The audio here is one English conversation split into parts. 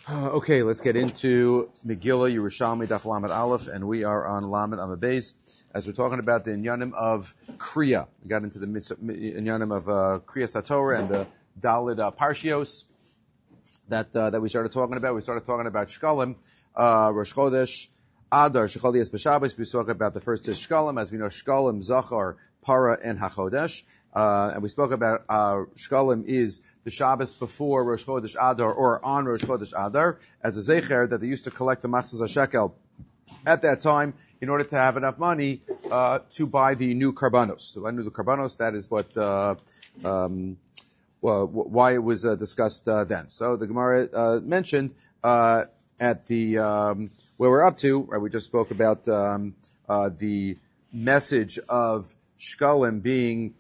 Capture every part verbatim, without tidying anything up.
Uh, okay, let's get into Megillah Yerushalmi Daf Lamed Aleph, and we are on Lamed Amud Beis as we're talking about the Inyanim of Kriya. We got into the Inyanim of uh, Kriya Satorah and the Dalid uh, Parshios that uh, that we started talking about. We started talking about Shkalim, uh, Rosh Chodesh, Adar, Shechol Yis B'Shabbos. We spoke about the first two Shkalim. As we know, Shkalim, Zachar, Para, and HaChodesh. Uh, and we spoke about uh, Shkalim is the Shabbos before Rosh Chodesh Adar or on Rosh Chodesh Adar as a zecher that they used to collect the Machzos HaShekel at that time in order to have enough money uh, to buy the new Karbanos. So I knew the Karbanos, that is what uh, um, well, why it was uh, discussed uh, then. So the Gemara uh, mentioned uh, at the um, where we're up to, right, we just spoke about um, uh, the message of Shkalim being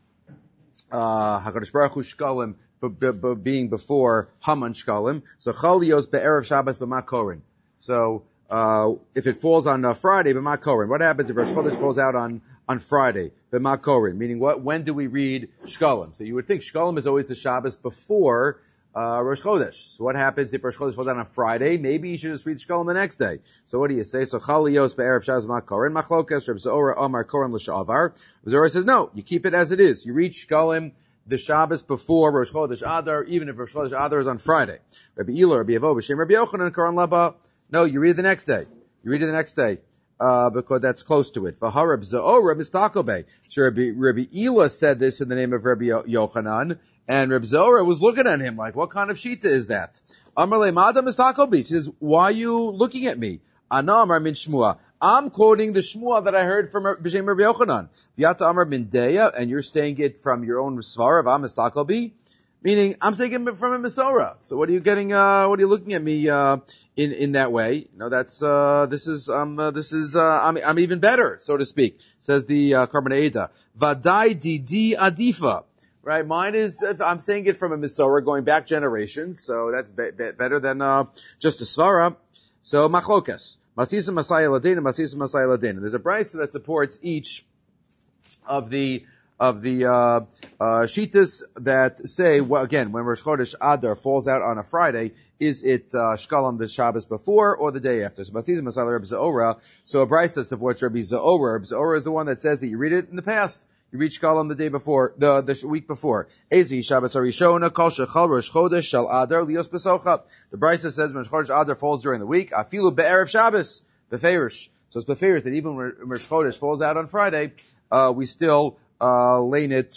uh HaKadosh Baruch Hu Shkalim b- b- b- being before Haman Shkalim. So Chalios be'erev Shabbos b'makorin. So uh if it falls on uh, Friday b'makorin, what happens if Rosh Chodesh falls out on on Friday b'makorin? Meaning, what? When do we read Shkalim? So you would think Shkalim is always the Shabbos before uh Rosh Chodesh. So what happens if Rosh Chodesh falls out on Friday? Maybe you should just read Shkalim the next day. So what do you say? So Chalios be'erev Shabbos b'makorin machlokas Reb Zora Amar Korin l'shavar. Zora says no, you keep it as it is. You read Shkalim the Shabbos before Rosh Chodesh Adar, even if Rosh Chodesh Adar is on Friday. Rabbi Ela, Rabbi Avo, B'Shem Rabbi Yochanan, Koran Laba. No, you read it the next day. You read it the next day. Uh, because that's close to it. V'harab Za'ora Mistakobe. So Rabbi, Rabbi Ela said this in the name of Rabbi Yochanan, and Rabbi Za'ora was looking at him like, what kind of shita is that? Amarle Madam Mistakobe. He says, why are you looking at me? Ana Amar Min Shmua. I'm quoting the Shmua that I heard from B'Shem Rabbi Yochanan. V'yata Amar Min Deya, and you're saying it from your own Svara of Am Mistakobe. Meaning, I'm taking it from a Masorah. So what are you getting, uh, what are you looking at me, uh, in, in that way? You know, that's, uh, this is, um, uh, this is, uh, I'm, I'm even better, so to speak, says the, uh, Karban Eda. Vadai Didi Adifa. Right? Mine is, I'm saying it from a Masorah going back generations, so that's be, be, better than, uh, just a Svara. So, Machlokas. Masisa Masaya Ladin and Masisa Masaya Ladin. There's a brisa that supports each of the, of the uh, uh shitas that say, well, again, when Rosh Chodesh Adar falls out on a Friday, is it uh, Shkalim the Shabbos before or the day after? So Masizim Masala Rabbi Za'ora. So a brisa supports Rabbi Za'ora. Rabbi Za'ora is the one that says that you read it in the past. You read Shkalim the day before, the the week before. Ezi Shabbos Harishona Kol Shechal Rosh Chodesh Shal Adar Lios Besocha. The brisa says when Rosh Chodesh Adar falls during the week, Afilu Be'erev Shabbos Beferish. So it's Beferish that even when Rosh Chodesh falls out on Friday, uh we still Uh, lane it,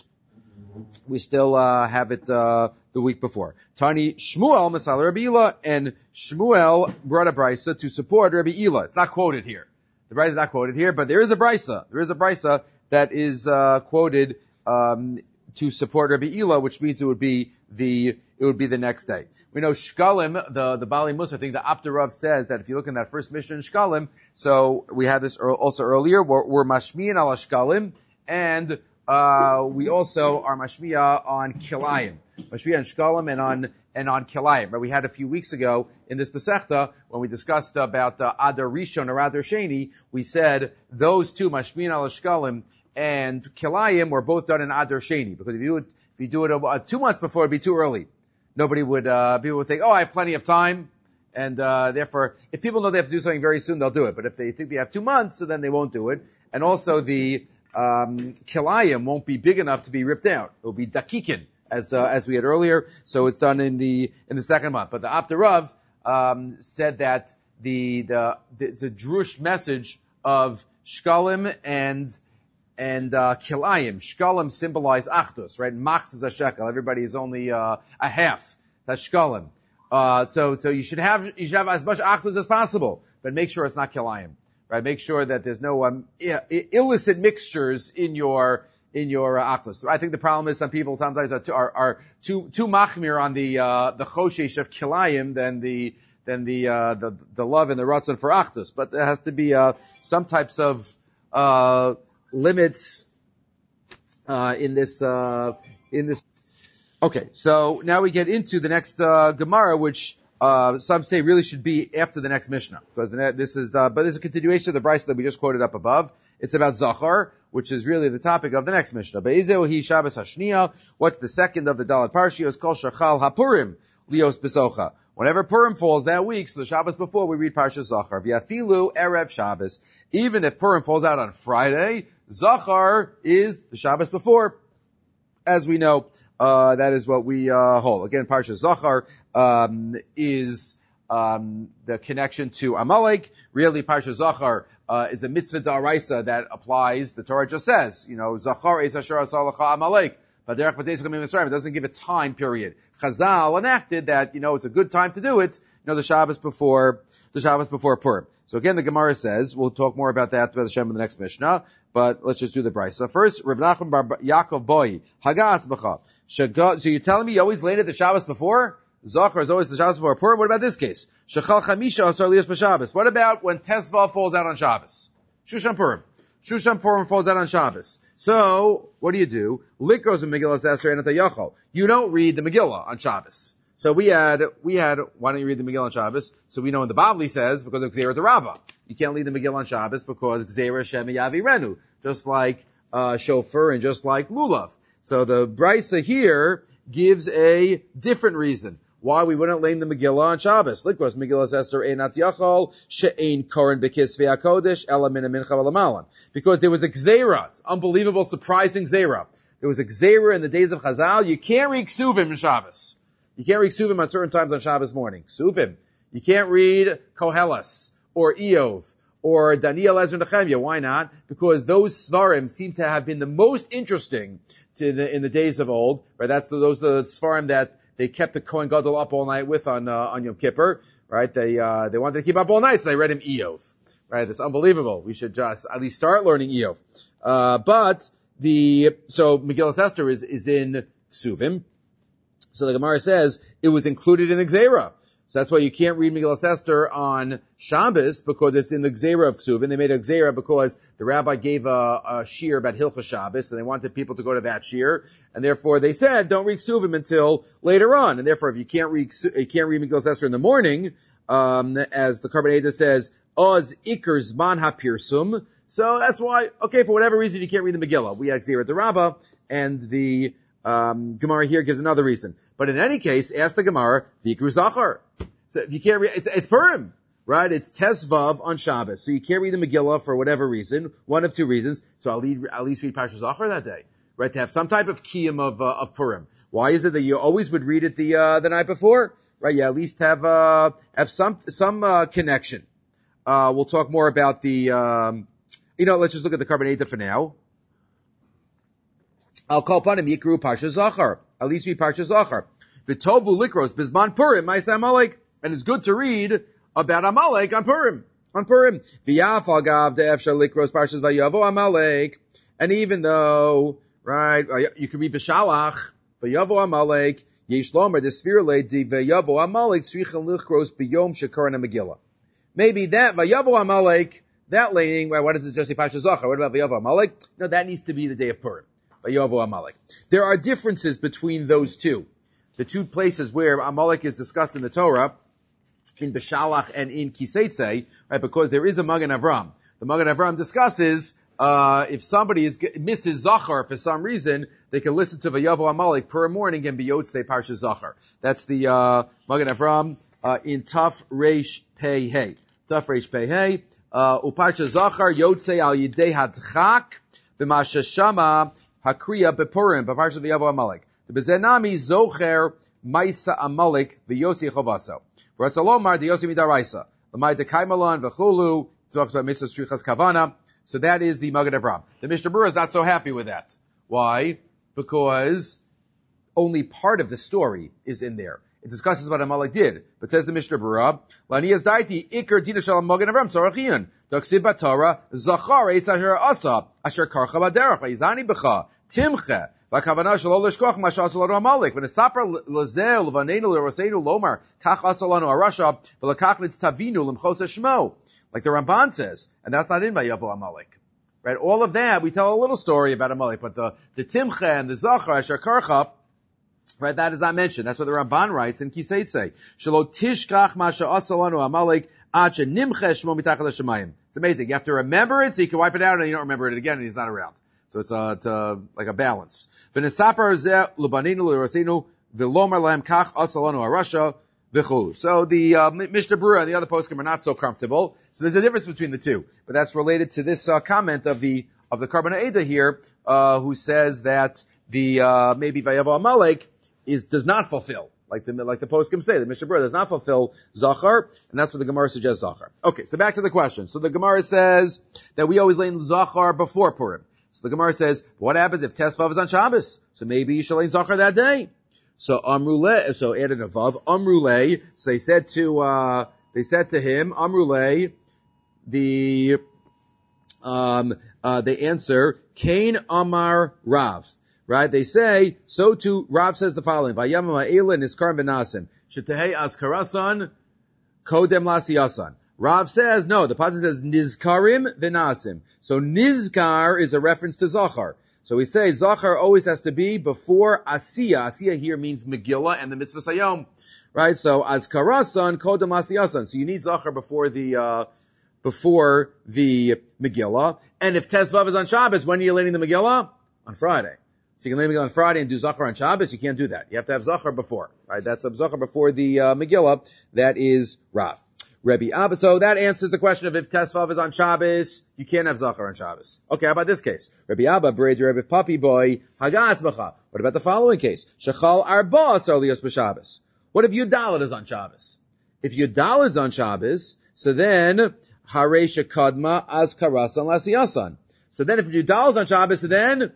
we still, uh, have it, uh, the week before. Tani Shmuel, Masala Rabbi Ela, and Shmuel brought a brisa to support Rabbi Ela. It's not quoted here. The brisa is not quoted here, but there is a brisa. There is a brisa that is, uh, quoted, um, to support Rabbi Ela, which means it would be the, it would be the next day. We know Shkalim, the, the Bali Musa, I think the Aptarav says that if you look in that first Mishnah in Shkalim, so we had this also earlier, we're, we're Mashmiyan ala Shkalim, and Uh, we also are mashmiya on kilayim, mashmiya on shkalim and on and on kilayim. Right? We had a few weeks ago in this Masechta when we discussed about uh, Adar Rishon or Adar Sheni. We said those two mashmiya al shkalim and kilayim were both done in Adar Sheni, because if you would, if you do it uh, two months before, it'd be too early. Nobody would uh, people would think, oh, I have plenty of time, and uh, therefore, if people know they have to do something very soon, they'll do it. But if they think they have two months, so then they won't do it. And also the Um, kilayim won't be big enough to be ripped out. It will be dakikin, as, uh, as we had earlier. So it's done in the, in the second month. But the Aptarav, um, said that the, the, the, the Drush message of Shkalim and, and, uh, kilayim. Shkalim symbolize achdus, right? Machs is a shekel. Everybody is only, uh, a half. That's Shkalim. Uh, so, so you should have, you should have as much achdus as possible, but make sure it's not kilayim. Right, make sure that there's no um, illicit mixtures in your in your uh, akhlus. So I think the problem is some people sometimes are too, are, are too too machmir on the uh, the choshesh of kilayim than the than the uh, the the love and the ratzon for achdus. But there has to be uh, some types of uh, limits uh, in this uh, in this. Okay, so now we get into the next uh, Gemara, which Uh, some say really should be after the next Mishnah, because this is, uh, but this is a continuation of the brisa that we just quoted up above. It's about Zachar, which is really the topic of the next Mishnah. Be'ezeu hi Shabbos hashniya. What's the second of the Daled Parshios? Kol shachal hapurim lios besocha. Whenever Purim falls that week, so the Shabbos before, we read Parshas Zachar. V'yafilu erev Shabbos. Even if Purim falls out on Friday, Zachar is the Shabbos before. As we know, uh, that is what we, uh, hold. Again, Parshas Zachar, um, is, um, the connection to Amalek. Really, Parshas Zachar, uh, is a mitzvah da'araisa that applies. The Torah just says, you know, Zachar es asher asalacha Amalek. But it doesn't give a time period. Chazal enacted that, you know, it's a good time to do it, you know, the Shabbos before, the Shabbos before Purim. So again, the Gemara says, we'll talk more about that, about Hashem in the next Mishnah, but let's just do the brisa. First, Rav Nachman bar Yaakov Boi, Hagatz b'cha. So you're telling me you always laid it the Shabbos before? Zachar is always the Shabbos before Purim? What about this case? Shechal Chamisha asar liyos b'Shabbos. What about when Tesvav falls out on Shabbos? Shushan Purim. Shushan Purim falls out on Shabbos. So, what do you do? Likros and Megillah Esther and Yachol. You don't read the Megillah on Shabbos. So we had, we had, why don't you read the Megillah on Shabbos? So we know when the Bavli says, because of Gzeira Rabbah. You can't read the Megillah on Shabbos because Gzeira Shem Yavi Renu. Just like, uh, Shofar and just like Lulav. So the Brisa here gives a different reason why we wouldn't lay the Megillah on Shabbos. Likros Megillah Esther Einat Yachol She'ein Koren Bekisvei HaKodesh Ela Min HaMincha V'Lamalan. Because there was a Gzeira, unbelievable, surprising Gzeira. There was a Gzeira in the days of Chazal. You can't read Ksuvim in Shabbos. You can't read Ksuvim on certain times on Shabbos morning. Ksuvim. You can't read Koheles or Eov or Daniel Ezra Nehemiah. Why not? Because those Svarim seem to have been the most interesting to the, in the days of old. Right? That's the, those are the Svarim that they kept the Kohen Gadol up all night with on, uh, on Yom Kippur, right? They, uh, they wanted to keep up all night, so they read him Eov, right? That's unbelievable. We should just at least start learning Eov. Uh, but the, so Megillah Esther is, is in Ksuvim. So the Gemara says it was included in the Gzeira. So that's why you can't read Megillah Esther on Shabbos because it's in the Gzeira of Ksuvim. They made a Gzeira because the rabbi gave a, a shir about Hilchah Shabbos and they wanted people to go to that shir. And therefore they said don't read Ksuvim until later on. And therefore if you can't read, you can't read Megillah Esther in the morning, um, as the Karban Eda says, Oz Iker Zman HaPirsum. So that's why, okay, for whatever reason you can't read the Megillah. We had Gzeira D'Rabba and the Um, Gemara here gives another reason. But in any case, ask the Gemara, Vikru Zachar. So if you can't read, it's, it's Purim, right? It's Tesvav on Shabbos. So you can't read the Megillah for whatever reason. One of two reasons. So I'll lead, at least read Parshas Zachar that day. Right? To have some type of kiyum of, uh, of Purim. Why is it that you always would read it the, uh, the night before? Right? You at least have, uh, have some, some, uh, connection. Uh, we'll talk more about the, um, you know, let's just look at the Karban Eda for now. I'll call upon him, Yikru Parsha Zachar. At least read Parsha Zachar. V'tovu likros bizman Purim, Ma'aseh Amalek. And it's good to read about Amalek on Purim. On Purim. V'yaf agav de'efshar likros Parshas Vayavo Amalek. And even though, right, you can read B'shalach, Vayavo Amalek, Yesh Lomer, the Sfir Ledi, Vayavo Amalek, Tzrichen lichros b'yom shekaran Megillah. Maybe that, Vayavo Amalek, that laying, why does it just say Parsha Zachar? What about Vayavo Amalek? No, that needs to be the day of Purim. Vayovo Amalek. There are differences between those two. The two places where Amalek is discussed in the Torah, in Beshalach and in Kiseitze, right, because there is a Magen Avram. The Magen Avram discusses, uh, if somebody is, misses Zachar for some reason, they can listen to Vayovo Amalek per morning and be Yotzei Parsha Zachar. That's the, uh, Magen Avram, uh, in Taf Reish Pei Hey. Taf Reish Pei Hey, uh, Uparsha Zachar, Yotzei al Yidei Hadchak, B'masha Shama, Hakriya bepurim, b'parshat v'yavo Amalek. The bezenami zocher ma'isa Amalek v'yosi chovaso. V'ratzalomar d'yosi midaraisa. L'may dekaimalon v'chulu. Talks about mitzvah strichas kavana. So that is the Magen Avram. The Mishnah Berurah is not so happy with that. Why? Because only part of the story is in there. It discusses what Amalek did. But says the Mishnah Berurah, Lanias daiti ikar dina shel Magen Avram tzarachian. Daksib b'Torah zachar eis asher asa asher karcha b'derech v'yizani b'cha. Timche, v'kavana shelo l'shkoch ma she'asalanu Amalek. V'nesaper l'zeh l'vanenu l'roseinu lomar kach asalanu arasha v'lekach nitztavinu l'mchos hashmo. Like the Ramban says, and that's not in Vayavo Amalek. Right? All of that, we tell a little story about Amalek, but the, the Timche and the Zachar, Asher Karcha, right, that is not mentioned. That's what the Ramban writes in Kiseitze. Shelo tishkach ma she'asalanu Amalek ad she'nimche shmo mitachas hashamayim. It's amazing. You have to remember it so you can wipe it out and you don't remember it again and he's not around. So it's, uh, it's uh, like a balance. V'nesaper zeh l'baninu l'rosenu V'lomar lahem kach asalanu arasha v'chulu. So the uh, Mishnah Berurah and the other poskim are not so comfortable. So there's a difference between the two, but that's related to this uh, comment of the of the Karban Eda here, uh, who says that the uh, maybe Vayavo Amalek is does not fulfill. Like the, like the poskim say, the Mishnah Berurah does not fulfill Zachar, and that's what the Gemara suggests Zachar. Okay, so back to the question. So the Gemara says that we always lane Zachar before Purim. So the Gemara says, what happens if Tesvav is on Shabbos? So maybe you shall lane Zachar that day. So Amrule, so added a Vav, Amrule, so they said to, uh, they said to him, Amrule, the, um, uh, they answer, Kain Amar Rav. Right? They say, so too, Rav says the following, Vayamam ha'ela niskarim v'nasim, shetehei azkarasan, kodem lasiyasan. Rav says, no, the pasuk says, nizkarim v'nasim. So nizkar is a reference to Zachar. So we say, Zachar always has to be before Asiya. Asiya here means Megillah and the Mitzvah Sayom. Right? So, azkarasan, kodem lasiyasan. So you need Zachar before the, uh, before the Megillah. And if Tezvav is on Shabbos, when are you learning the Megillah? On Friday. So you can lay Megillah on Friday and do Zachar on Shabbos. You can't do that. You have to have Zachar before, right? That's a Zachar before the uh, Megillah. That is Rav. Rebbe Abba. So that answers the question of if Tesvav is on Shabbos, you can't have Zachar on Shabbos. Okay, how about this case? Rebbe Abba, Breder, Rebbe Papi Boy, Hagatz Bacha. What about the following case? Shechal Arba Sarlios B'Shabbos. What if Yudalit is on Shabbos? If Yudalit is on Shabbos, so then Harei Shekadma Az Karasan Lasiyasan. So then if Yudalit is on Shabbos, so then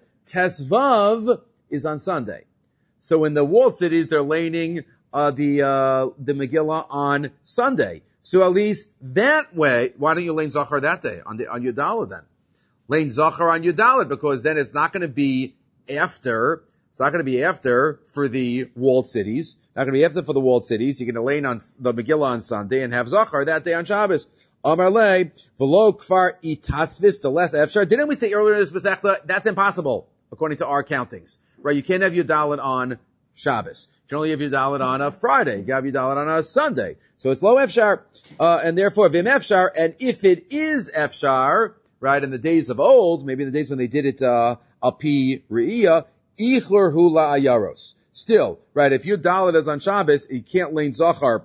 Tesvav is on Sunday. So in the walled cities, they're laning uh, the uh, the Megillah on Sunday. So at least that way, why don't you lane Zachar that day on the on Yudalit then? Lane Zachar on Yudalit, because then it's not going to be after. It's not going to be after for the walled cities. Not going to be after for the walled cities. You're going to lane on the Megillah on Sunday and have Zachar that day on Shabbos. Amar le v'lo kfar itasvis the less efshar. Didn't we say earlier in this Masechta that's impossible according to our countings, right? You can't have Yudalit on Shabbos. You can only have Yudalit on a Friday. You can have Yudalit on a Sunday. So it's lo efshar, uh, and therefore vim efshar. And if it is efshar, right, in the days of old, maybe in the days when they did it uh, api re'iyah, ichlur hu la'ayaros. Still, right, if Yudalit is on Shabbos, you can't lane Zachar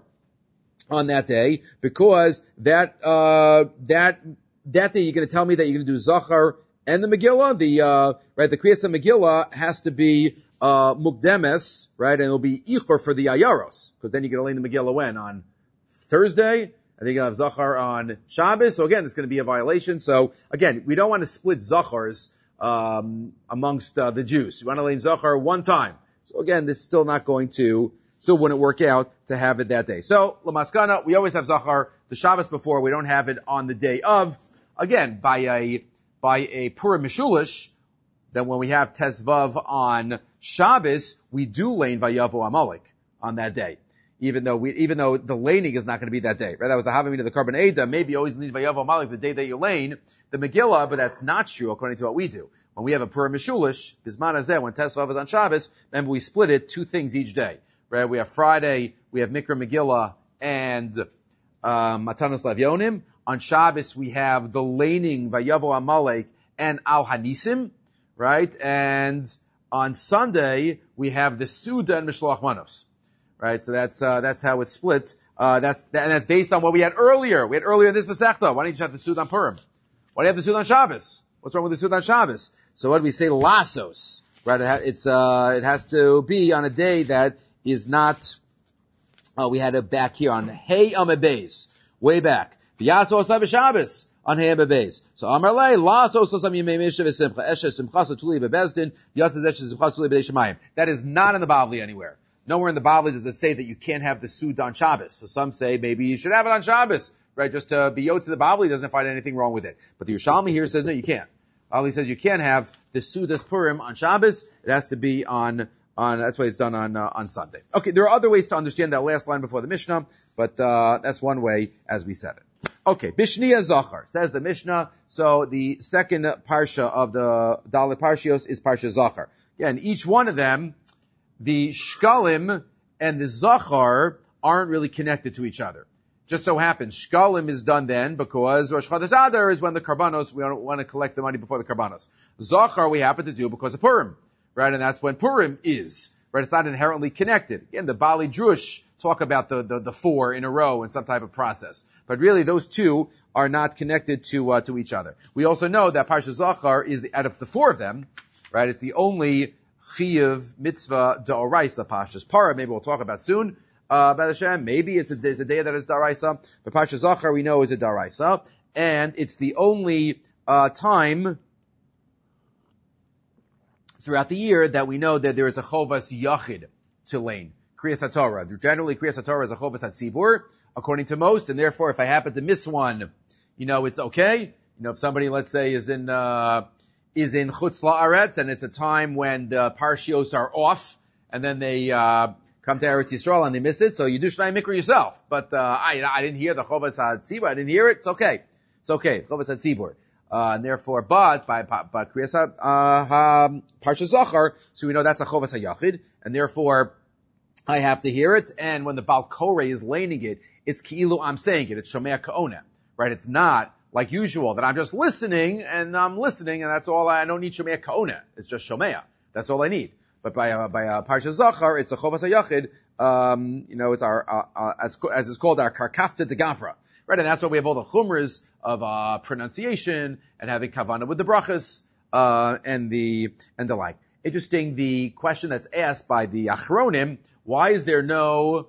on that day, because that, uh, that, that day you're going to tell me that you're going to do Zachar and the Megillah, the, uh, right, the Kriyas Megillah has to be, uh, Mukdemes, right, and it'll be Ichor for the Ayaros, because then you're going to lay the Megillah when? On Thursday, and then you're going to have Zachar on Shabbos, so again, it's going to be a violation. So again, we don't want to split Zachars, um, amongst, uh, the Jews. You want to lay Zachar one time. So again, this is still not going to, still wouldn't work out to have it that day. So, Lamaskana, we always have Zachar the Shabbos before. We don't have it on the day of. Again, by a, by a Purim Mishulish, then when we have Tezvav on Shabbos, we do lane Vayavo Amalek on that day. Even though we, even though the laning is not going to be that day, right? That was the Havamina of the Karban Eda. Maybe you always need Vayavo Amalek the day that you lane the Megillah, but that's not true according to what we do. When we have a Purim Mishulish, Bisman Hazeh, when Tezvav is on Shabbos, remember we split it two things each day. Right? We have Friday, we have Mikra Megillah and um, Matanos Lavyonim. On Shabbos, we have the laning Vayavo Amalek and Al Hanisim, right? And on Sunday, we have the Suda and Mishloach Manos, right? So that's uh, that's how it's split. Uh, that's and that's based on what we had earlier. We had earlier in this Masechta. Why don't you just have the Suda on Purim? Why do you have the Suda on Shabbos? What's wrong with the Suda on Shabbos? So what do we say? Lasos, right? It ha- it's uh, it has to be on a day that is not, uh, we had it back here on Hey Amabez, way back. V'yaso osam b'Shabbos on Hey Amabez. So Amar lei, laso osam yimei misha v'simcha, eshe simcha sotuli b'bezdin, yasas eshe simcha sotuli b'dei shemayim. That is not in the Bavli anywhere. Nowhere in the Bavli does it say that you can't have the Suda on Shabbos. So some say maybe you should have it on Shabbos, right? Just to be yotze the Bavli doesn't find anything wrong with it. But the Yerushalmi here says no, you can't. Ali says you can't have the Sudas Purim on Shabbos. It has to be on On, that's why it's done on, uh, on Sunday. Okay, there are other ways to understand that last line before the Mishnah, but, uh, that's one way as we said it. Okay, Bishniya Zachar, says the Mishnah. So the second parsha of the Dalet Parshios is Parsha Zachar. Again, each one of them, the Shkalim and the Zachar aren't really connected to each other. Just so happens, Shkalim is done then because Rosh Chodesh Adar is when the Karbanos, we don't want to collect the money before the Karbanos. Zachar we happen to do because of Purim. Right, and that's when Purim is, right? It's not inherently connected. Again, the Bali Drush talk about the, the, the four in a row in some type of process. But really, those two are not connected to, uh, to each other. We also know that Parsha Zachar is, the, out of the four of them, right, it's the only Chiyuv mitzvah da'oraisa Parshas Parah. Maybe we'll talk about soon. Uh, B'ez Hashem, maybe it's a, there's a day that is da'oraisa. But Parsha Zachar we know is a da'oraisa. And it's the only, uh, time throughout the year that we know that there is a chovas yachid to lane. Kriyas HaTorah. Generally, Kriyas HaTorah is a chovas HaTzibur, according to most, and therefore if I happen to miss one, you know, it's okay. You know, if somebody, let's say, is in, uh, is in Chutz La'aretz, and it's a time when the Parshios are off, and then they, uh, come to Eretz Yisrael and they miss it, so you do Shnai Mikra yourself. But, uh, I, I didn't hear the chovas HaTzibur, I didn't hear it, it's okay. It's okay, chovas HaTzibur. Uh, and therefore, but, by, by, by Kriyas, uh, Parsha Zachar, so we know that's a Chovas HaYachid, and therefore, I have to hear it, and when the Baal Koreh is laning it, it's Ki'ilu I'm saying it, it's Shomea Ka'ona, right? It's not like usual, that I'm just listening, and I'm listening, and that's all, I, I don't need Shomea Ka'ona, it's just Shomea, that's all I need. But by, uh, by, uh, Parsha Zachar, it's a Chovas HaYachid, um, you know, it's our, uh, uh, as, as it's called, our Karkafta de Gafra. Right, and that's why we have all the chumras of uh, pronunciation and having kavanah with the brachas uh, and the and the like. Interesting, the question that's asked by the Achronim: why is there no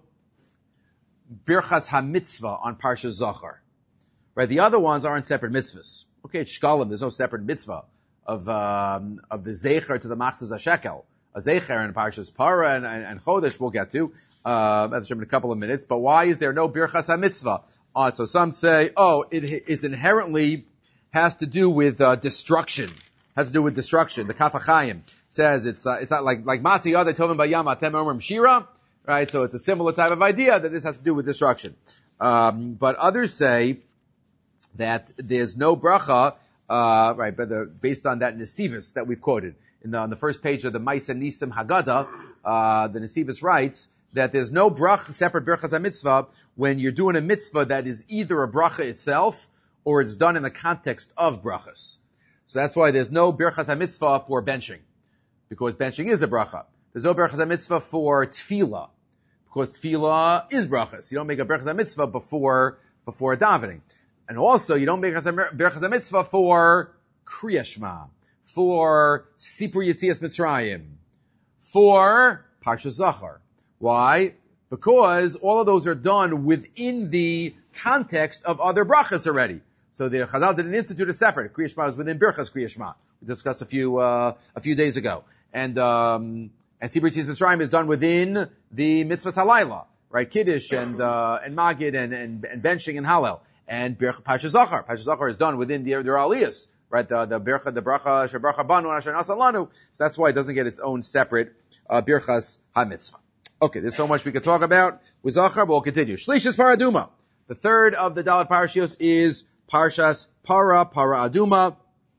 birchas hamitzvah on Parsha Zachar? Right, the other ones aren't separate mitzvahs. Okay, it's shkalim. There's no separate mitzvah of um, of the zecher to the machzas hashekel, a zecher in Parshas Parah and, and, and Chodesh. We'll get to uh, in a couple of minutes. But why is there no birchas hamitzvah? Uh, so some say, oh, it is inherently has to do with uh, destruction. Has to do with destruction. The Kaf HaChaim says it's uh, it's not like like Masi Yada Tovim Bayam Atem Omrim Shira, right? So it's a similar type of idea that this has to do with destruction. Um, but others say that there's no bracha, uh, right? But the, based on that Nesivus that we've quoted in the, on the first page of the Maisa Nisim Haggadah, uh, the Nesivus writes that there's no bracha, separate birchas ha-mitzvah when you're doing a mitzvah that is either a bracha itself or it's done in the context of brachas. So that's why there's no birchas ha-mitzvah for benching, because benching is a bracha. There's no birchas ha-mitzvah for tefillah, because tefillah is brachas. You don't make a birchas ha-mitzvah before, before davening. And also, you don't make a birchas ha-mitzvah for Kriya Shema, for Sipur Yetzias Mitzrayim, for Parsha Zachar. Why? Because all of those are done within the context of other brachas already. So the Chazal didn't institute a separate. Kriya Shema is within Birchas Kriya Shema. We discussed a few, uh, a few days ago. And, um, and Sibur Yetzias Mitzrayim is done within the Mitzvahs Halayla, right? Kiddush and, uh, and Magid and, and, and benching and Hallel. And Parsha Zachar. Parsha Zachar is done within the, the Aliyas, right? The, the Bircha, the Bracha, Shebracha Banu, and Asher Nasa Lanu. So that's why it doesn't get its own separate, uh, Birchas HaMitzvah. Okay, there's so much we could talk about with Zachar, but we'll continue. Shlishis Parah Aduma. The third of the Dalet Parashios is Parshas Parah, Parah Aduma.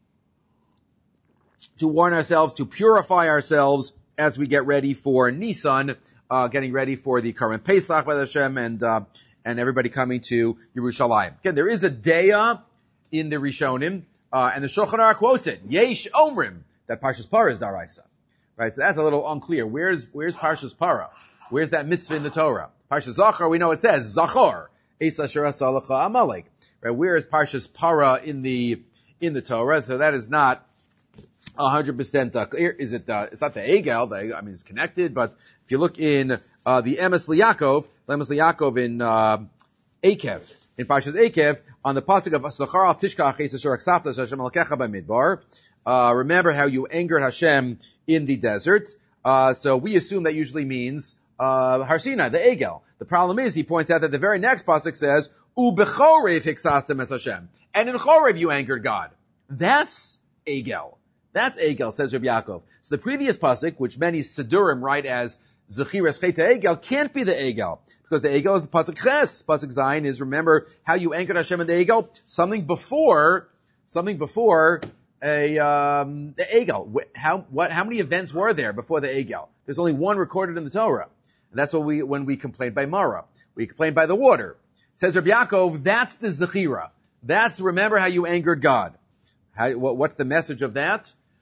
To warn ourselves, to purify ourselves as we get ready for Nisan, uh, getting ready for the current Pesach, B'ez Hashem, and, uh, and everybody coming to Yerushalayim. Again, there is a Deya in the Rishonim, uh, and the Shulchan Aruch quotes it. Yesh Omrim, that Parshas Parah is Daraisa. Right, so that's a little unclear. Where's, where's Parshas Parah? Where's that mitzvah in the Torah? Parshas Zachar, we know it says, Zachor, Eis Asher Asalacha Amalek. Right, where is Parshas Parah in the, in the Torah? So that is not a hundred percent clear. Is it, uh, it's not the Egel, the, I mean, it's connected, but if you look in, uh, the Emes Liakov, Emes Liakov in, uh, Akev, in Parshas Akev, on the pasuk of Zachar al Tishkach Eis Asher Aksafta Hashem Alkecha B'Midbar, Uh, remember how you angered Hashem in the desert. Uh, so we assume that usually means, uh, Har Sinai, the Egel. The problem is, he points out that the very next pasuk says, U'bechorev hiksastem es Hashem. And in Chorev you angered God. That's Egel. That's Egel, says Rabbi Yaakov. So the previous pasuk, which many Sidurim write as Zechiras Cheta Egel, can't be the Egel. Because the Egel is the pasuk Ches. Pasuk Zayin is, remember how you angered Hashem in the Egel? Something before, something before, a um the Egel. How what how many events were there before the Egel? There's only one recorded in the Torah. And that's what we when we complained by Mara. We complained by the water. Says Rabbi Yaakov, that's the Zechira. That's remember how you angered God. How, what, what's the message of that?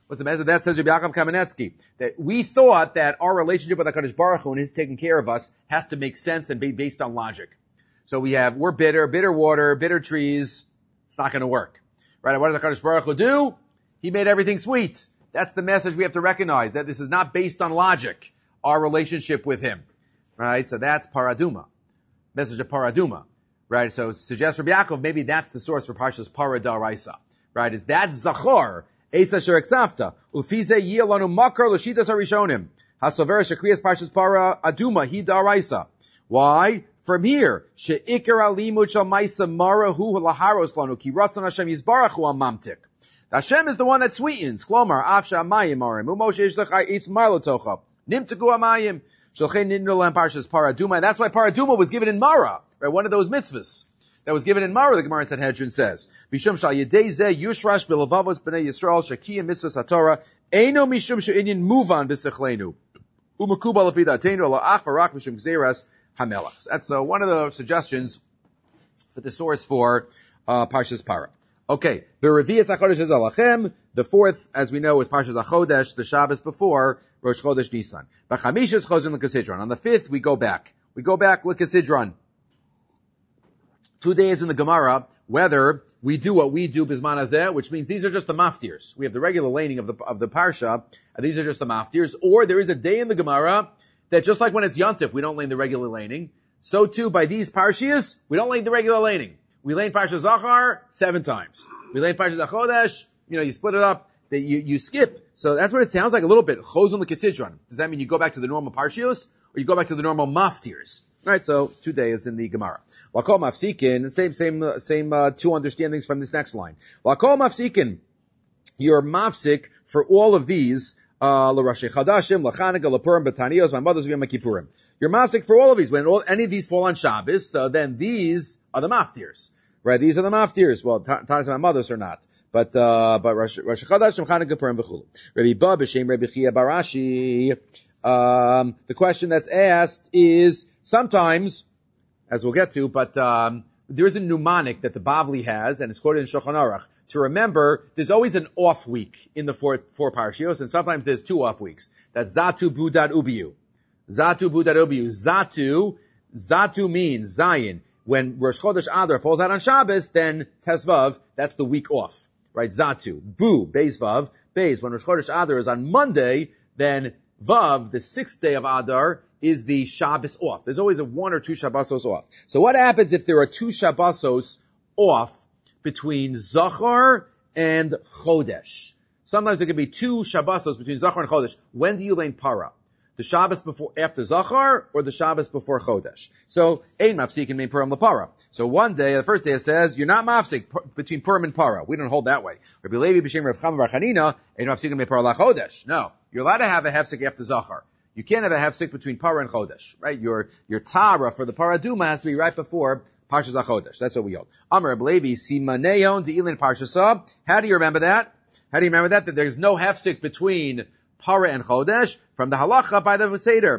What's the message? That says Rabbi Yaakov Kamenetsky, that we thought that our relationship with HaKadosh Baruch Hu and His taking care of us has to make sense and be based on logic. So we have, we're bitter, bitter water, bitter trees. It's not going to work. Right? What does HaKadosh Baruch Hu do? He made everything sweet. That's the message we have to recognize, that this is not based on logic, our relationship with Him. Right? So that's Paraduma. Message of Paraduma. Right? So suggests Rabbi Yaakov, maybe that's the source for Parshas Para Daraisa. Right? Is that Zachor? Eisa Sher Eksafta. Ufize Yilanu Makar Lashitas Harishonim. Hasover Shekriyas Parshas Para Aduma Hi Daraisa. Why? From here, She'ikar Alimut Shal Maisa Mara Hu Laharos Lanu Ki Ratzon Hashem Yisbarach Hu Amamtik. Hashem is the one that sweetens. Klomar Afsha Amayim Arim Umoshe Yishlach Eitz Marlo Tocha Nimtaku Amayim Shalchein Nidnu Lam Parshas Paraduma. That's why Paraduma was given in Mara, right? One of those mitzvahs that was given in Mara. The Gemara in Sanhedrin says, Mishum Shal Yedei Zeh Yushrash Bilavavos Bnei Yisrael Shakiyah Mitzvahs HaTorah Eino Mishum She'inyan Muvan B'Sechlenu Umakubal Afidatenu La'ach V'Rak Mishum Gzeras Hamelach. That's uh, one of the suggestions for the source for uh, Parshas Para. Okay, the Revi'as HaChodesh is Alachem. The fourth, as we know, is Parshas HaChodesh, the Shabbos before Rosh Chodesh Nisan. B'chamish is Chozin L'Kasidron. On the fifth, we go back. We go back L'Kasidron. Two days in the Gemara, whether we do what we do Bizman Hazeh, which means these are just the maftirs. We have the regular laning of the of the Parsha, and these are just the maftirs. Or there is a day in the Gemara that just like when it's Yontif, we don't lane the regular laning. So too, by these Parshias, we don't lane the regular laning. We lane Parsha Zachar seven times. We lane Parsha Zachodesh, you know, you split it up, that you, you skip. So that's what it sounds like a little bit. Chozon L'Kitzidron. Does that mean you go back to the normal Parshios, or you go back to the normal maftirs? Right, so two days in the Gemara. Lakol Mafsikin, same, same, same, uh, two understandings from this next line. Lakol Mafsikin, you're mafsik for all of these, Uh, L'Rashi Chadashim, L'Chanukah, L'Purim, B'Taniyos, my mother's Yom Kippurim. You're mafsik for all of these. When all, any of these fall on Shabbos, so then these are the maftirs. Right? These are the maftirs. Well, Taniyos, my mother's are not. But, uh, but Rashi Chadashim, Chanukah, Purim, B'Chulu. Rabbi Ba, B'Shem, Rabbi Chia, Barashi. Um, the question that's asked is, sometimes, as we'll get to, but, um, there is a mnemonic that the Bavli has, and it's quoted in Shulchan Aruch, to remember there's always an off week in the four, four parshios, and sometimes there's two off weeks. That's Zatu, Budad, Ubiyu. Zatu, Budad, Ubiyu. Zatu, Zatu means Zion. When Rosh Chodesh Adar falls out on Shabbos, then Tesvav, that's the week off. Right? Zatu. Bu, Beis Vav, Beis. When Rosh Chodesh Adar is on Monday, then Vav, the sixth day of Adar, is the Shabbos off. There's always a one or two Shabbosos off. So what happens if there are two Shabbosos off between Zachar and Chodesh? Sometimes there could be two Shabbosos between Zachar and Chodesh. When do you lane Para? The Shabbos before, after Zachar, or the Shabbos before Chodesh? So, Ein Mafsik and Mein Purim LaPara. So one day, the first day it says, you're not Mafsik between Purim and Para. We don't hold that way. Rabbi Levi B'Shem Rav Chama Bar Chanina, Ein Mafsik and Mein Para LaChodesh. No. You're allowed to have a hefsik after Zachar. You can't have a hefsik between Para and Chodesh. Right? Your, your Tara for the Paraduma has to be right before Parshas HaChodesh. That's what we hold. Amar Rabbi Levi, Simaneon De'ilin Parshasa. How do you remember that? How do you remember that? That there's no hefsik between Para and Chodesh from the halacha by the Seder.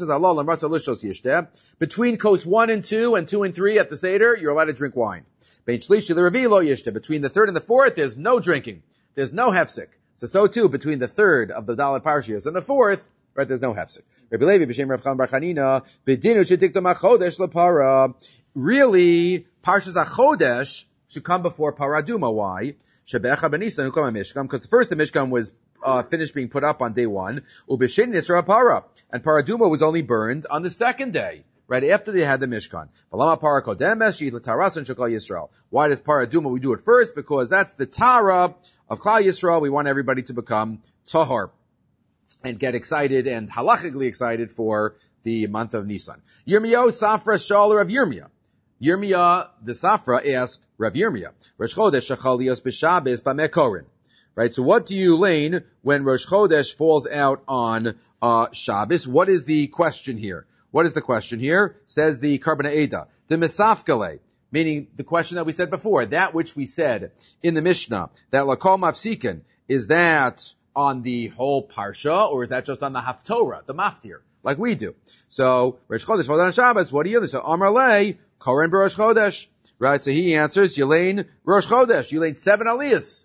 Between coast one and two and two and three at the Seder, you're allowed to drink wine. Between the third and the fourth, there's no drinking. There's no hefsik. So, so too, between the third of the Dalet Parshios and the fourth, right, there's no hefsik. Rabbi Levi, B'Shem Rav Chama Bar Chanina, B'dinu shetiktum HaChodesh LaPara. Really, Parshas HaChodesh should come before Paraduma. Why? Shebecha B'Nisan Ukam HaMishkan, because the first the Mishkan was uh, finished being put up on day one, Ub'Shin Yisra Para, and Paraduma was only burned on the second day, right after they had the Mishkan. V'lama Para Kodemes She'it L'Tarasan Shekal Yisrael. Why does Paraduma we do it first? Because that's the Tara of Klal Yisrael. We want everybody to become Tahar and get excited and halachically excited for the month of Nisan. Yirmiyahu Safra Shalar of Yirmiyah. Yirmiyah, the Safra, asked Rav Yirmiyah, Rosh Chodesh Shachalios B'Shabbos B'Mekorin. Right, so what do you lane when Rosh Chodesh falls out on uh Shabbos? What is the question here? What is the question here? Says the Karban Eda. The Misafkale, meaning the question that we said before, that which we said in the Mishnah, that Lakol Mafsikin, is that on the whole Parsha, or is that just on the Haftorah, the Maftir, like we do? So, Rosh Chodesh falls out on Shabbos, what do you do? So, Amar Lei, Koren B'Rosh Chodesh. Right, so he answers, you lane Rosh Chodesh, you lane seven Aliyahs.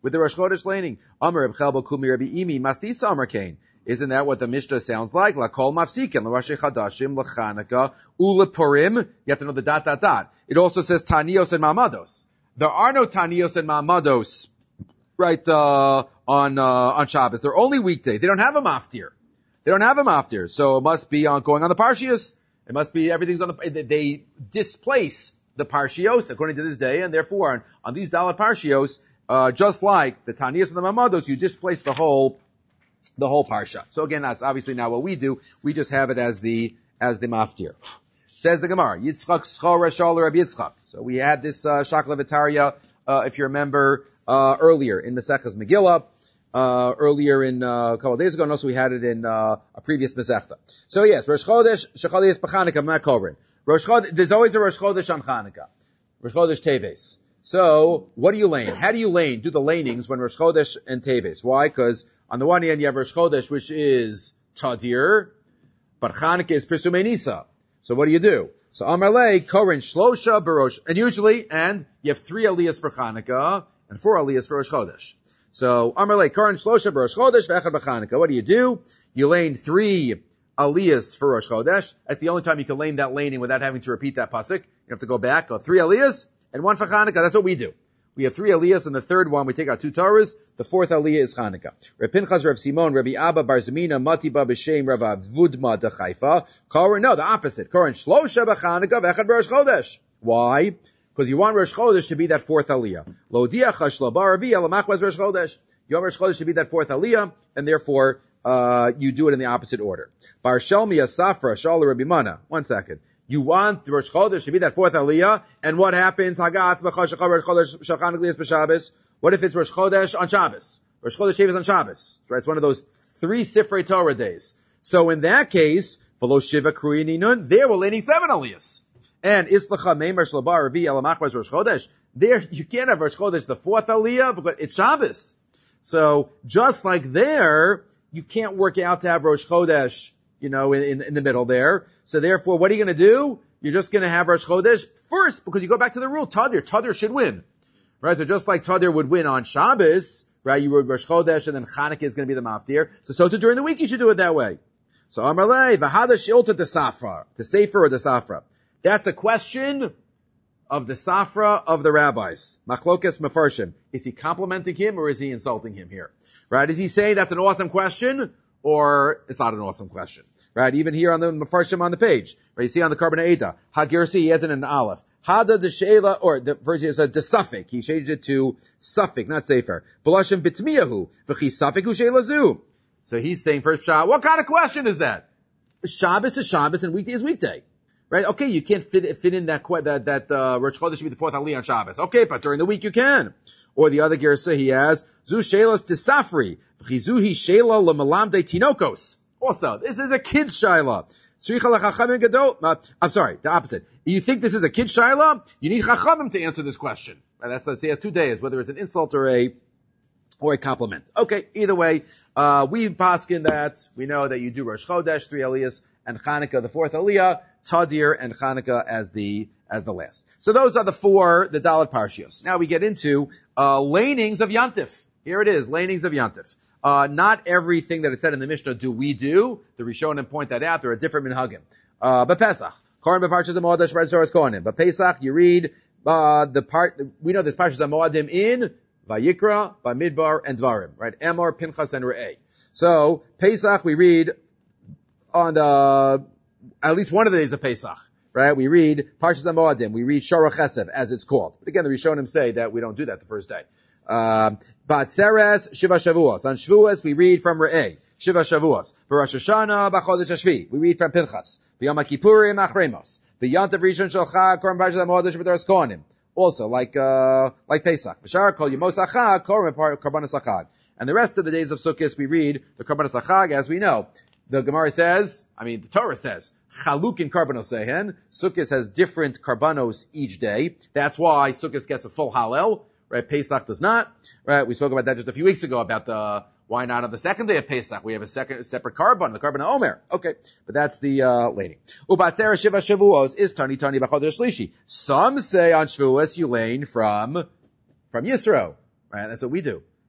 with the Rosh Chodesh laning. Amar Reb Chelba Kumi Rabbi Imi Masisa Amar Kain. Isn't that what the Mishnah sounds like? La kol mafsikin, la Rosh Chodashim, la Chanukah, ula Purim. You have to know the dot, dot, dot. It also says Tanios and Ma'amados. There are no Tanios and Ma'amados, right, uh, on, uh, on Shabbos. They're only weekday. They don't have a maftir. They don't have a maftir. So it must be on, going on the Parshios. It must be, everything's on the, they displace the Parshios according to this day, and therefore on, on these Dalet Parshios, uh, just like the Tanios and the Ma'amados, you displace the whole the whole parsha. So again, that's obviously not what we do. We just have it as the, as the maftir. Says the Gemara, Yitzchak Schor Rashal Rabbi Yitzchak. So we had this, uh, Shakla Vitaria, uh, if you remember, uh, earlier in Maseches Megillah, uh, earlier in, uh, a couple of days ago, and also we had it in, uh, a previous Masechta. So yes, Rosh Chodesh, Shechalias B'Chanukah, Ma'kovrin. Rosh Chodesh, there's always a Rosh Chodesh on Chanukah. Rosh Chodesh Teves. So, what do you lane? How do you lane? Do the lanings when Rosh Chodesh and Teves. Why? Because on the one hand, you have Rosh Chodesh, which is Tadir, but Chanukah is Pirsumei Nisa. So what do you do? So Amarle, Korin, Shlosha, Barosh, and usually, and you have three aliyahs for Chanukah, and four aliyahs for Rosh Chodesh. So Amarle, Korin, Shlosha, Barosh Chodesh, V'echad B'Chanukah. What do you do? You lane three aliyahs for Rosh Chodesh. That's the only time you can lane that laning without having to repeat that pasuk. You have to go back, go three aliyahs, and one for Chanukah. That's what we do. We have three aliyahs, and the third one, we take out two Torahs. The fourth aliyah is Chanukah. Reb Pinchas, Reb Simon, Rabbi Abba, Bar Zamina, Matiba, B'Shem, Rav Avudma, de Haifa. Koren, no, the opposite. Koren, Shlosha, B'Chanukah, V'echad Rosh Chodesh. Why? Because you want Rosh Chodesh to be that fourth aliyah. Lo diacha shlo ba'arvi, elamachvaz Rosh Chodesh. You want Rosh Chodesh to be that fourth aliyah, and therefore, uh, you do it in the opposite order. Bar Shelmi, Asafra, Shala, Rabbi Mana. One second. You want Rosh Chodesh to be that fourth aliyah, and what happens? What if it's Rosh Chodesh on Shabbos? Rosh Chodesh Shabbos on Shabbos. Right? It's one of those three Sifrei Torah days. So in that case, V'lo Shiva Kruya Ninun, there we're laning seven aliyahs. And Islacha Meimer Shlabar Ravi Elamachvaz Rosh Chodesh. There you can't have Rosh Chodesh the fourth aliyah because it's Shabbos. So just like there, you can't work out to have Rosh Chodesh, you know, in, in, in the middle there. So therefore, what are you going to do? You're just going to have Rosh Chodesh first, because you go back to the rule, Tadir. Tadir should win. Right? So just like Tadir would win on Shabbos, right? You would Rosh Chodesh, and then Chanukah is going to be the Maftir. So, so too during the week, you should do it that way. So Amarlei, V'hada Shilta de Safra. The Sefer or the Safra? That's a question of the Safra of the rabbis. Machlokes Mefarshim. Is he complimenting him, or is he insulting him here? Right? Is he saying that's an awesome question, or it's not an awesome question? Right, even here on the Mefarshim on the page, right, you see on the Carbon Eida, Hagirsi, he has it in an Aleph. Hada the Sheila, or the version is a the suffix. He changed it to suffix, not Sefer. Belashim bitmiyahu, v'chi suffix u Sheila zu. So he's saying first Shabbos, what kind of question is that? Shabbos is Shabbos and weekday is weekday. Right? Okay, you can't fit, fit in that, that, that, uh, Rosh Chodesh should be the fourth aliyah on Shabbos. Okay, but during the week you can. Or the other Girsa he has, Zu Sheilas Tisafri, v'chi zuhi Sheila l'melamde tinokos. Also, this is a kid's shaila. I'm sorry, the opposite. You think this is a kid's shaila? You need chachamim to answer this question. And that's, let's say, has two days, whether it's an insult or a, or a compliment. Okay, either way, uh, we paskin that, we know that you do Rosh Chodesh, three aliyahs, and Chanukah, the fourth aliyah, Tadir, and Chanukah as the, as the last. So those are the four, the Dalet Parshios. Now we get into, uh, lanings of Yantif. Here it is, lanings of Yantif. Uh, not everything that is said in the Mishnah do we do. The Rishonim point that out. There are different minhagim. Uh, but Pesach. Koren b'parshas HaMoadim Shemar Tzoras Kohanim. But Pesach, you read, uh, the part, we know there's parshas HaMoadim in Vayikra, Bamidbar, and Dvarim. Right? Emor, Pinchas, and Re'eh. So, Pesach, we read on the, at least one of the days of Pesach. Right? We read parshas HaMoadim. We read Shara Chesed, as it's called. But again, the Rishonim say that we don't do that the first day. Um, Batzeres, Shiva Shavuos. On Shavuos, we read from Re'eh. Shiva Shavuos. B'Rosh Hashanah, B'Chodesh Hashvi. We read from Pinchas. B'Yom HaKippurim, Achremos. B'Yantav Rishon Shalcha, Korban Parshas HaMoadim Sheb'Toras Kohanim. Also, like, uh, like Pesach. B'Shar Kol Yemos HaChag, Korban Karbanos HaChag. And the rest of the days of Sukkot, we read the Karbanos HaChag, as we know. The Gemara says, I mean, the Torah says, Chaluk in Karbanos Sehen. Sukkot has different Karbanos each day. That's why Sukkot gets a full Hallel. Right, Pesach does not. Right, we spoke about that just a few weeks ago about the why not on the second day of Pesach we have a second separate carbon, the carbon of Omer. Okay, but that's the uh lady. Ubatzera Shiva Shavuos is Tani Tani B'Chodesh Shlishi. Some say on Shavuos you lane from from Yisro. Right, that's what we do.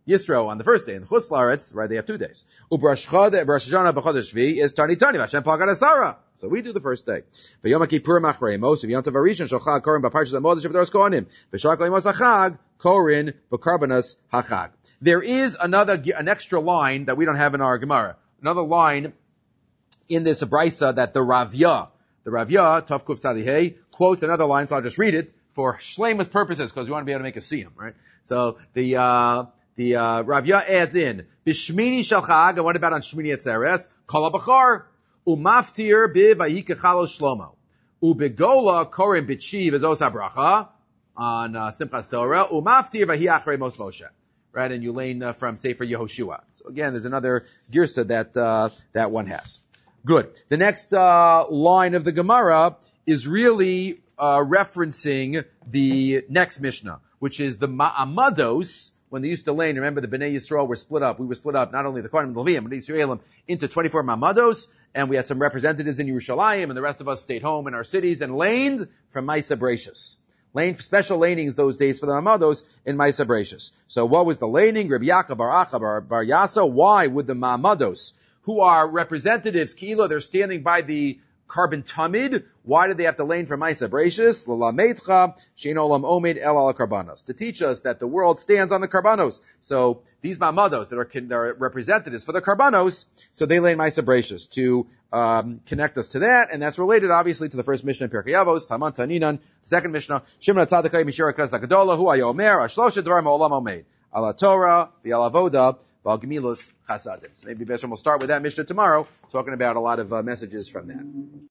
Yisro on the first day, and Chutz La'aretz, right, they have two days. U'Rosh Hashanah b'Chodesh Shvi is Tani Tani, Hashem Pagad Asara. So we do the first day. V'Yom Kippur Machrei Mos, V'Yom Tov Harishon Shachag Korin b'Parshas Amos Shebdoros Kohanim, V'Shak Leimos Hachag Korin b'Karbanos Hachag. There is another, an extra line that we don't have in our Gemara. Another line in this Abraisa that the Ravya, the Ravya, Tov Kuf Tzadi Hey, quotes another line, so I'll just read it for shleimus purposes, because we want to be able to make a siyum, right? So the, uh, the, uh, Ravya adds in, Bishmini Shalchag, and what about on Shmini Atzeres? Kol HaBachar, Umaftir Biv Ayikachalo Shlomo, Ubegola Korim B'Chiv Ezos HaBracha, on, uh, Simchas Torah, Umaftir Vahi Achrei Mos Moshe. Right, and Yulain uh, from Sefer Yehoshua. So again, there's another girsa that, uh, that one has. Good. The next, uh, line of the Gemara is really, uh, referencing the next Mishnah, which is the Ma'amados, when they used to lane. Remember, the Bnei Yisrael were split up. We were split up, not only the Kohanim and the Leviim, but Yisraelim, into twenty-four Ma'amados, and we had some representatives in Yerushalayim, and the rest of us stayed home in our cities and laned from Maisa Bereshis. Lane, special lanings those days for the Ma'amados in Maisa Bereshis. So what was the laning? Rabbi Yaakov bar Acha bar, bar Yasa. Why would the Ma'amados, who are representatives, Kilo, they're standing by the carbon tamid, why did they have to lane for Maisa Bereshis? L'lameitcha she'ein olam omed el al karbanos. To teach us that the world stands on the karbanos. So these Ma'amados that are, that are representatives for the karbanos, so they lane Maisa Bereshis to um, connect us to that, and that's related obviously to the first Mishnah in Pirkei Avos, Taman Taninan, second Mishnah, Shimon HaTzadik Mishira Knes HaGadola, Hu HaYomer, Ashlosha Dvarim HaOlam Omed, Ala Torah, V'Al Avoda, V'Al Gemilos Chasadim. So maybe Besham will start with that Mishnah tomorrow, talking about a lot of uh, messages from that.